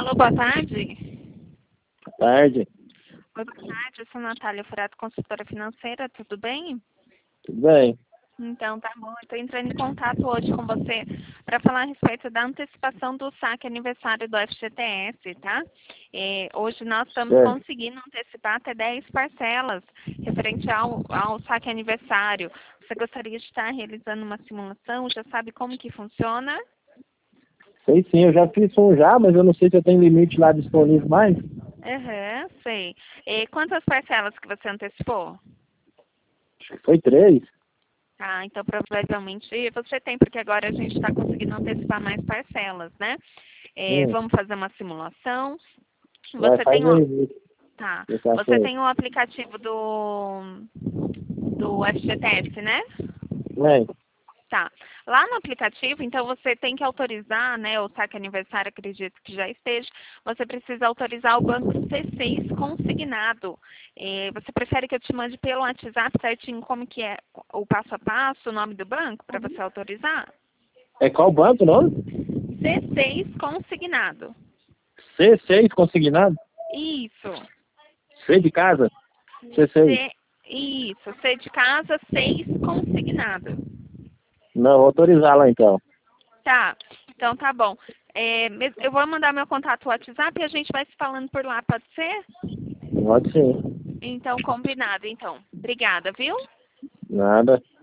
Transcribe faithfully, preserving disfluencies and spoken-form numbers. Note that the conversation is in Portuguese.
Alô, boa tarde. Boa tarde. Oi, boa tarde, eu sou Natália Furato, consultora financeira, tudo bem? Tudo bem? Então, tá bom. Estou entrando em contato hoje com você para falar a respeito da antecipação do saque aniversário do F G T S, tá? É, hoje nós estamos Certo. conseguindo antecipar até dez parcelas referente ao, ao saque aniversário. Você gostaria de estar realizando uma simulação? Já sabe como que funciona? Sei sim, eu já fiz um já, mas eu não sei se eu tenho limite lá disponível mais. Aham, sei. E quantas parcelas que você antecipou? Foi três. Ah, então provavelmente você tem, porque agora a gente está conseguindo antecipar mais parcelas, né? É, Hum, vamos fazer uma simulação. vai, Você faz tem o, aí. tá, Eu faço você aí. tem o aplicativo do, do F G T S, né? Vem. Tá. Lá no aplicativo, então você tem que autorizar, né? O saque aniversário, acredito que já esteja. Você precisa autorizar o banco C seis consignado. Eh, você prefere que eu te mande pelo WhatsApp certinho como que é o passo a passo, o nome do banco, para você autorizar? É qual banco o nome? C seis consignado. C seis consignado? Isso. C de casa? C seis. C, isso. C de casa, seis consignado. Não, vou autorizar lá então. Tá. Então tá bom. É, mes- eu vou mandar meu contato no WhatsApp e a gente vai se falando por lá, pode ser? Pode sim. Então, combinado, então. Obrigada, viu? Nada.